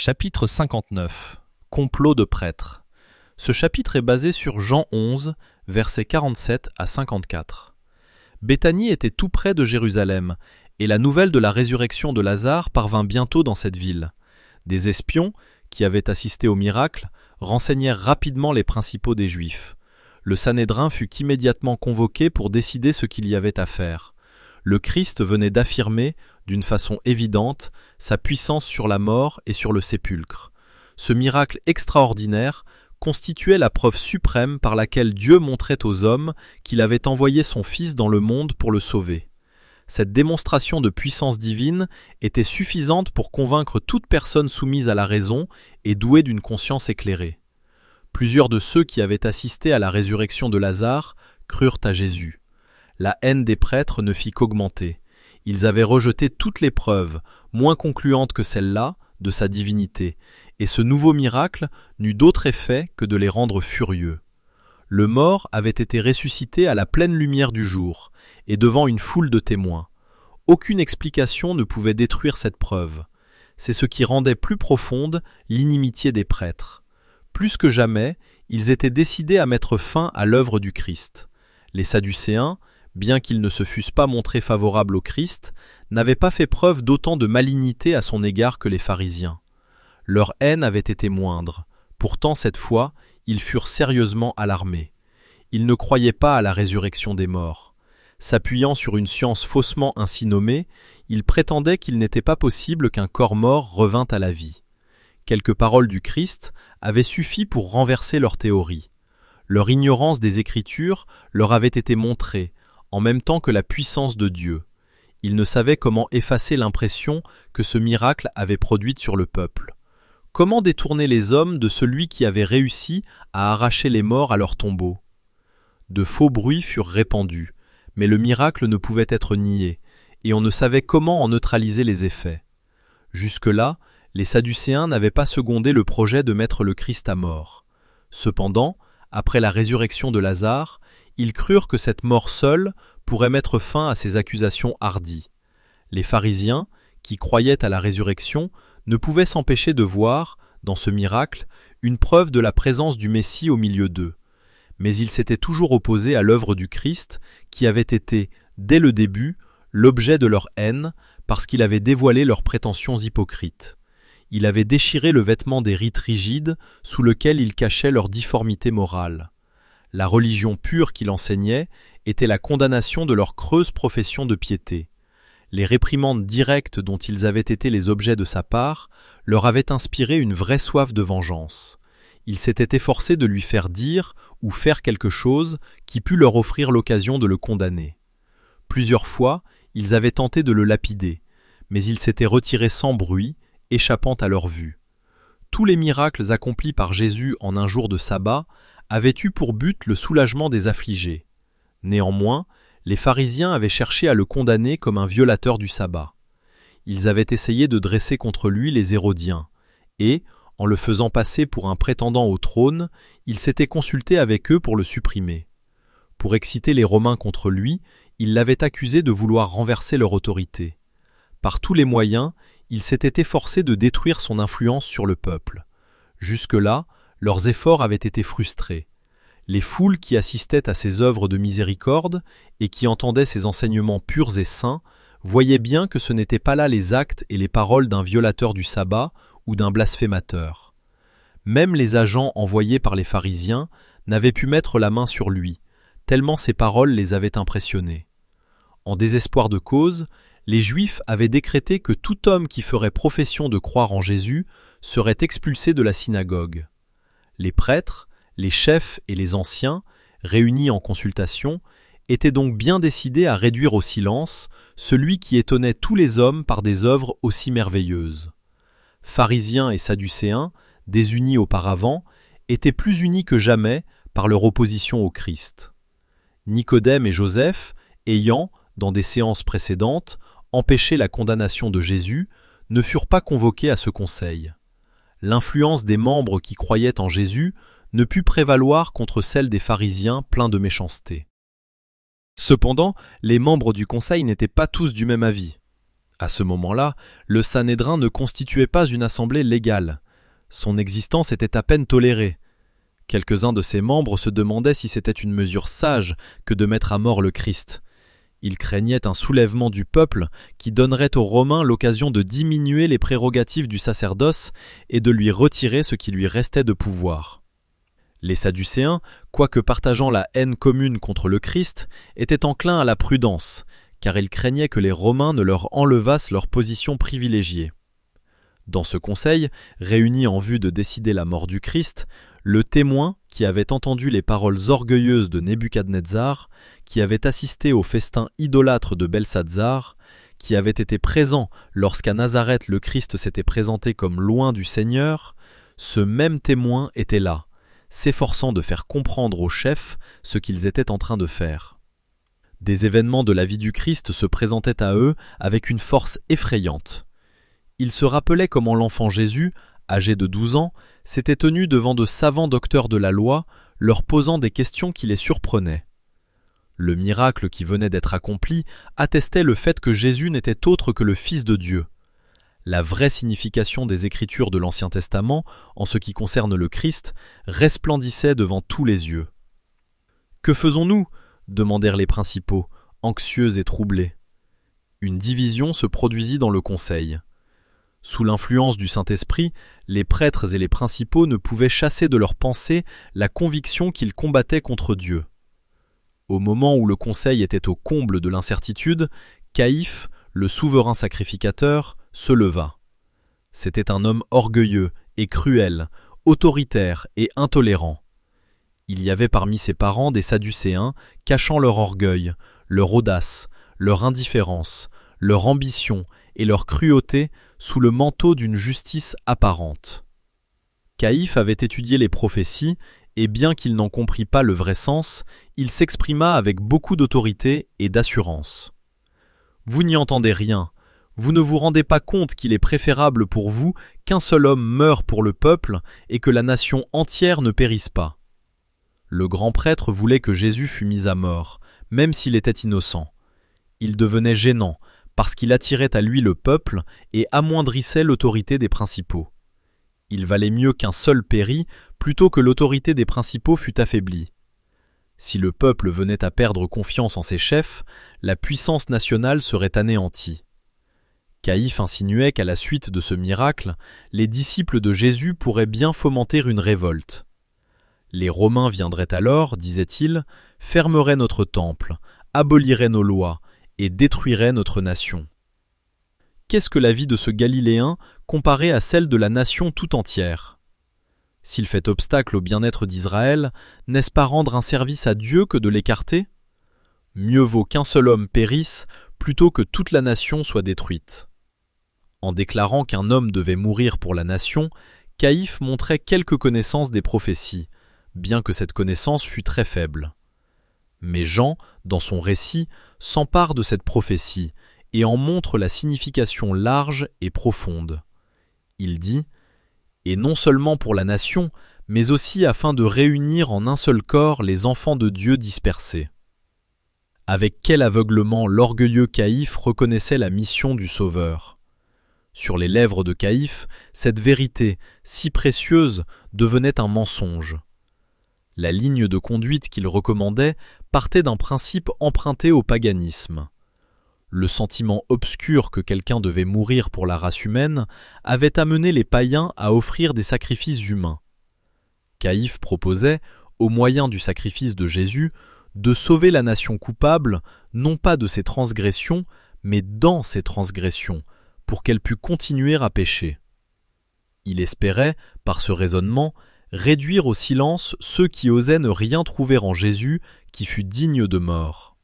Chapitre 59. Complot de prêtres. Ce chapitre est basé sur Jean 11, versets 47 à 54. Béthanie était tout près de Jérusalem, et la nouvelle de la résurrection de Lazare parvint bientôt dans cette ville. Des espions, qui avaient assisté au miracle, renseignèrent rapidement les principaux des Juifs. Le Sanhédrin fut immédiatement convoqué pour décider ce qu'il y avait à faire. Le Christ venait d'affirmer, d'une façon évidente, sa puissance sur la mort et sur le sépulcre. Ce miracle extraordinaire constituait la preuve suprême par laquelle Dieu montrait aux hommes qu'il avait envoyé son Fils dans le monde pour le sauver. Cette démonstration de puissance divine était suffisante pour convaincre toute personne soumise à la raison et douée d'une conscience éclairée. Plusieurs de ceux qui avaient assisté à la résurrection de Lazare crurent à Jésus. La haine des prêtres ne fit qu'augmenter. Ils avaient rejeté toutes les preuves, moins concluantes que celle-là, de sa divinité, et ce nouveau miracle n'eut d'autre effet que de les rendre furieux. Le mort avait été ressuscité à la pleine lumière du jour, et devant une foule de témoins. Aucune explication ne pouvait détruire cette preuve. C'est ce qui rendait plus profonde l'inimitié des prêtres. Plus que jamais, ils étaient décidés à mettre fin à l'œuvre du Christ. Les Sadducéens, bien qu'ils ne se fussent pas montrés favorables au Christ, n'avaient pas fait preuve d'autant de malignité à son égard que les pharisiens. Leur haine avait été moindre. Pourtant, cette fois, ils furent sérieusement alarmés. Ils ne croyaient pas à la résurrection des morts. S'appuyant sur une science faussement ainsi nommée, ils prétendaient qu'il n'était pas possible qu'un corps mort revînt à la vie. Quelques paroles du Christ avaient suffi pour renverser leur théorie. Leur ignorance des Écritures leur avait été montrée, en même temps que la puissance de Dieu. Ils ne savaient comment effacer l'impression que ce miracle avait produite sur le peuple. Comment détourner les hommes de celui qui avait réussi à arracher les morts à leur tombeau ? De faux bruits furent répandus, mais le miracle ne pouvait être nié, et on ne savait comment en neutraliser les effets. Jusque-là, les Sadducéens n'avaient pas secondé le projet de mettre le Christ à mort. Cependant, après la résurrection de Lazare, ils crurent que cette mort seule pourrait mettre fin à ces accusations hardies. Les pharisiens, qui croyaient à la résurrection, ne pouvaient s'empêcher de voir, dans ce miracle, une preuve de la présence du Messie au milieu d'eux. Mais ils s'étaient toujours opposés à l'œuvre du Christ, qui avait été, dès le début, l'objet de leur haine, parce qu'il avait dévoilé leurs prétentions hypocrites. Il avait déchiré le vêtement des rites rigides, sous lequel ils cachaient leur difformité morale. La religion pure qu'il enseignait était la condamnation de leur creuse profession de piété. Les réprimandes directes dont ils avaient été les objets de sa part leur avaient inspiré une vraie soif de vengeance. Il s'était efforcé de lui faire dire ou faire quelque chose qui pût leur offrir l'occasion de le condamner. Plusieurs fois, ils avaient tenté de le lapider, mais il s'était retiré sans bruit, échappant à leur vue. Tous les miracles accomplis par Jésus en un jour de sabbat avaient eu pour but le soulagement des affligés. Néanmoins, les pharisiens avaient cherché à le condamner comme un violateur du sabbat. Ils avaient essayé de dresser contre lui les Hérodiens, et, en le faisant passer pour un prétendant au trône, ils s'étaient consultés avec eux pour le supprimer. Pour exciter les Romains contre lui, ils l'avaient accusé de vouloir renverser leur autorité. Par tous les moyens, ils s'étaient efforcés de détruire son influence sur le peuple. Jusque-là, leurs efforts avaient été frustrés. Les foules qui assistaient à ses œuvres de miséricorde et qui entendaient ses enseignements purs et saints voyaient bien que ce n'étaient pas là les actes et les paroles d'un violateur du sabbat ou d'un blasphémateur. Même les agents envoyés par les pharisiens n'avaient pu mettre la main sur lui, tellement ses paroles les avaient impressionnés. En désespoir de cause, les Juifs avaient décrété que tout homme qui ferait profession de croire en Jésus serait expulsé de la synagogue. Les prêtres, les chefs et les anciens, réunis en consultation, étaient donc bien décidés à réduire au silence celui qui étonnait tous les hommes par des œuvres aussi merveilleuses. Pharisiens et Sadducéens, désunis auparavant, étaient plus unis que jamais par leur opposition au Christ. Nicodème et Joseph, ayant, dans des séances précédentes, empêché la condamnation de Jésus, ne furent pas convoqués à ce conseil. L'influence des membres qui croyaient en Jésus ne put prévaloir contre celle des pharisiens pleins de méchanceté. Cependant, les membres du conseil n'étaient pas tous du même avis. À ce moment-là, le Sanhédrin ne constituait pas une assemblée légale. Son existence était à peine tolérée. Quelques-uns de ses membres se demandaient si c'était une mesure sage que de mettre à mort le Christ. Ils craignaient un soulèvement du peuple qui donnerait aux Romains l'occasion de diminuer les prérogatives du sacerdoce et de lui retirer ce qui lui restait de pouvoir. Les Sadducéens, quoique partageant la haine commune contre le Christ, étaient enclins à la prudence, car ils craignaient que les Romains ne leur enlevassent leur position privilégiée. Dans ce conseil, réuni en vue de décider la mort du Christ, le témoin, qui avait entendu les paroles orgueilleuses de Nebuchadnezzar, qui avait assisté au festin idolâtre de Belshazzar, qui avait été présent lorsqu'à Nazareth le Christ s'était présenté comme loin du Seigneur, ce même témoin était là, s'efforçant de faire comprendre aux chefs ce qu'ils étaient en train de faire. Des événements de la vie du Christ se présentaient à eux avec une force effrayante. Ils se rappelaient comment l'enfant Jésus, âgé de 12 ans, s'était tenu devant de savants docteurs de la loi, leur posant des questions qui les surprenaient. Le miracle qui venait d'être accompli attestait le fait que Jésus n'était autre que le Fils de Dieu. La vraie signification des Écritures de l'Ancien Testament, en ce qui concerne le Christ, resplendissait devant tous les yeux. « Que faisons-nous » demandèrent les principaux, anxieux et troublés. Une division se produisit dans le conseil. Sous l'influence du Saint-Esprit, les prêtres et les principaux ne pouvaient chasser de leurs pensées la conviction qu'ils combattaient contre Dieu. Au moment où le conseil était au comble de l'incertitude, Caïphe, le souverain sacrificateur, se leva. C'était un homme orgueilleux et cruel, autoritaire et intolérant. Il y avait parmi ses parents des Sadducéens cachant leur orgueil, leur audace, leur indifférence, leur ambition et leur cruauté sous le manteau d'une justice apparente. Caïphe avait étudié les prophéties, et bien qu'il n'en comprît pas le vrai sens, il s'exprima avec beaucoup d'autorité et d'assurance. « Vous n'y entendez rien, vous ne vous rendez pas compte qu'il est préférable pour vous qu'un seul homme meure pour le peuple et que la nation entière ne périsse pas. » Le grand prêtre voulait que Jésus fût mis à mort, même s'il était innocent. Il devenait gênant, parce qu'il attirait à lui le peuple et amoindrissait l'autorité des principaux. Il valait mieux qu'un seul pérît plutôt que l'autorité des principaux fût affaiblie. Si le peuple venait à perdre confiance en ses chefs, la puissance nationale serait anéantie. Caïphe insinuait qu'à la suite de ce miracle, les disciples de Jésus pourraient bien fomenter une révolte. Les Romains viendraient alors, disait-il, fermeraient notre temple, aboliraient nos lois, et détruirait notre nation. Qu'est-ce que la vie de ce Galiléen comparée à celle de la nation tout entière ? S'il fait obstacle au bien-être d'Israël, n'est-ce pas rendre un service à Dieu que de l'écarter ? Mieux vaut qu'un seul homme périsse plutôt que toute la nation soit détruite. En déclarant qu'un homme devait mourir pour la nation, Caïphe montrait quelque connaissance des prophéties, bien que cette connaissance fût très faible. Mais Jean, dans son récit, s'empare de cette prophétie et en montre la signification large et profonde. Il dit « Et non seulement pour la nation, mais aussi afin de réunir en un seul corps les enfants de Dieu dispersés. » Avec quel aveuglement l'orgueilleux Caïphe reconnaissait la mission du Sauveur. Sur les lèvres de Caïphe, cette vérité, si précieuse, devenait un mensonge. La ligne de conduite qu'il recommandait partait d'un principe emprunté au paganisme. Le sentiment obscur que quelqu'un devait mourir pour la race humaine avait amené les païens à offrir des sacrifices humains. Caïphe proposait, au moyen du sacrifice de Jésus, de sauver la nation coupable, non pas de ses transgressions, mais dans ses transgressions, pour qu'elle pût continuer à pécher. Il espérait, par ce raisonnement, réduire au silence ceux qui osaient ne rien trouver en Jésus qui fût digne de mort.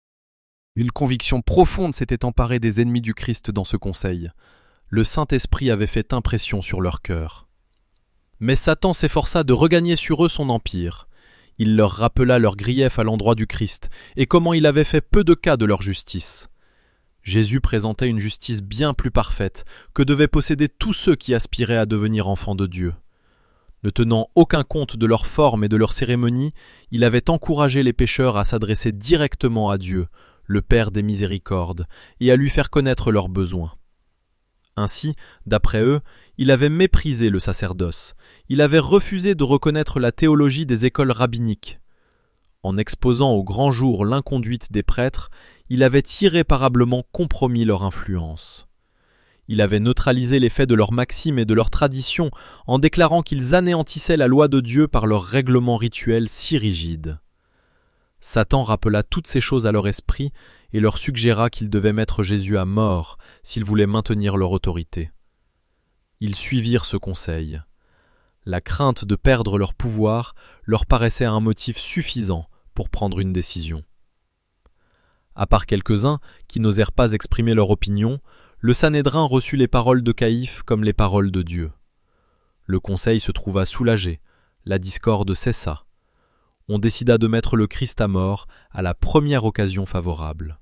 Une conviction profonde s'était emparée des ennemis du Christ dans ce conseil. Le Saint-Esprit avait fait impression sur leur cœur. Mais Satan s'efforça de regagner sur eux son empire. Il leur rappela leurs griefs à l'endroit du Christ et comment il avait fait peu de cas de leur justice. Jésus présentait une justice bien plus parfaite que devaient posséder tous ceux qui aspiraient à devenir enfants de Dieu. Ne tenant aucun compte de leur forme et de leur cérémonie, il avait encouragé les pécheurs à s'adresser directement à Dieu, le Père des miséricordes, et à lui faire connaître leurs besoins. Ainsi, d'après eux, il avait méprisé le sacerdoce, il avait refusé de reconnaître la théologie des écoles rabbiniques. En exposant au grand jour l'inconduite des prêtres, il avait irréparablement compromis leur influence. Il avait neutralisé l'effet de leurs maximes et de leurs traditions en déclarant qu'ils anéantissaient la loi de Dieu par leurs règlements rituels si rigides. Satan rappela toutes ces choses à leur esprit et leur suggéra qu'ils devaient mettre Jésus à mort s'ils voulaient maintenir leur autorité. Ils suivirent ce conseil. La crainte de perdre leur pouvoir leur paraissait un motif suffisant pour prendre une décision. À part quelques-uns qui n'osèrent pas exprimer leur opinion, le Sanhédrin reçut les paroles de Caïphe comme les paroles de Dieu. Le conseil se trouva soulagé, la discorde cessa. On décida de mettre le Christ à mort à la première occasion favorable.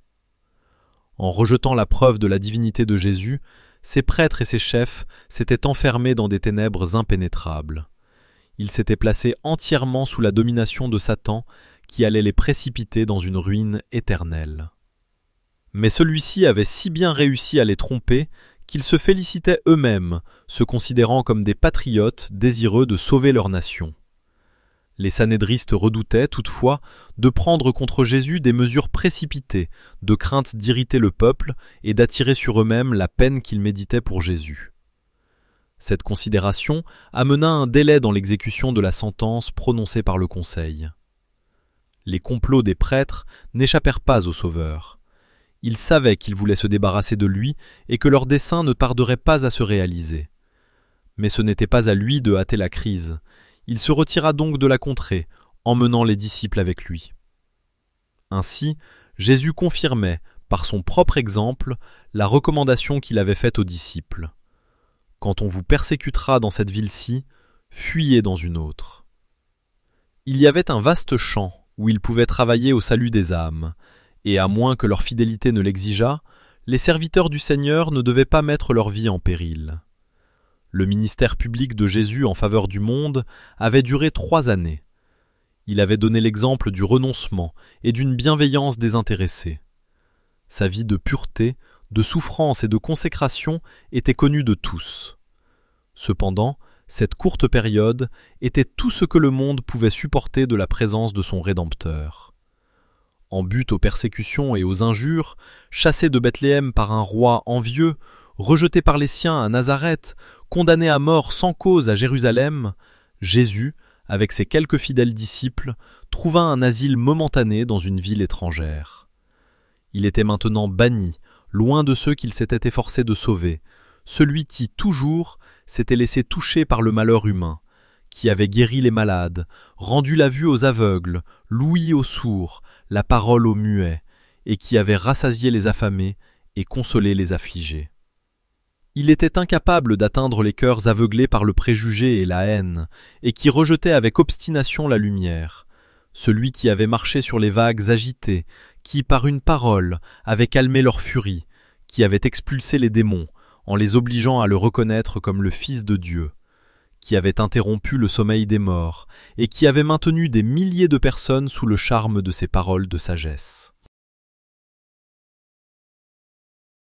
En rejetant la preuve de la divinité de Jésus, ses prêtres et ses chefs s'étaient enfermés dans des ténèbres impénétrables. Ils s'étaient placés entièrement sous la domination de Satan qui allait les précipiter dans une ruine éternelle. Mais celui-ci avait si bien réussi à les tromper qu'ils se félicitaient eux-mêmes, se considérant comme des patriotes désireux de sauver leur nation. Les sanhédristes redoutaient, toutefois, de prendre contre Jésus des mesures précipitées, de crainte d'irriter le peuple et d'attirer sur eux-mêmes la peine qu'ils méditaient pour Jésus. Cette considération amena un délai dans l'exécution de la sentence prononcée par le Conseil. Les complots des prêtres n'échappèrent pas au Sauveur. Ils savaient qu'ils voulaient se débarrasser de lui et que leur dessein ne tarderait pas à se réaliser. Mais ce n'était pas à lui de hâter la crise. Il se retira donc de la contrée, emmenant les disciples avec lui. Ainsi, Jésus confirmait, par son propre exemple, la recommandation qu'il avait faite aux disciples. « Quand on vous persécutera dans cette ville-ci, fuyez dans une autre. » Il y avait un vaste champ où ils pouvaient travailler au salut des âmes, et à moins que leur fidélité ne l'exigeât, les serviteurs du Seigneur ne devaient pas mettre leur vie en péril. Le ministère public de Jésus en faveur du monde avait duré 3 années. Il avait donné l'exemple du renoncement et d'une bienveillance désintéressée. Sa vie de pureté, de souffrance et de consécration était connue de tous. Cependant, cette courte période était tout ce que le monde pouvait supporter de la présence de son Rédempteur. En butte aux persécutions et aux injures, chassé de Bethléem par un roi envieux, rejeté par les siens à Nazareth, condamné à mort sans cause à Jérusalem, Jésus, avec ses quelques fidèles disciples, trouva un asile momentané dans une ville étrangère. Il était maintenant banni, loin de ceux qu'il s'était efforcé de sauver, celui qui, toujours, s'était laissé toucher par le malheur humain, qui avait guéri les malades, rendu la vue aux aveugles, l'ouïe aux sourds, la parole aux muets, et qui avait rassasié les affamés et consolé les affligés. Il était incapable d'atteindre les cœurs aveuglés par le préjugé et la haine, et qui rejetait avec obstination la lumière, celui qui avait marché sur les vagues agitées, qui, par une parole, avait calmé leur furie, qui avait expulsé les démons, en les obligeant à le reconnaître comme le Fils de Dieu, qui avait interrompu le sommeil des morts, et qui avait maintenu des milliers de personnes sous le charme de ses paroles de sagesse.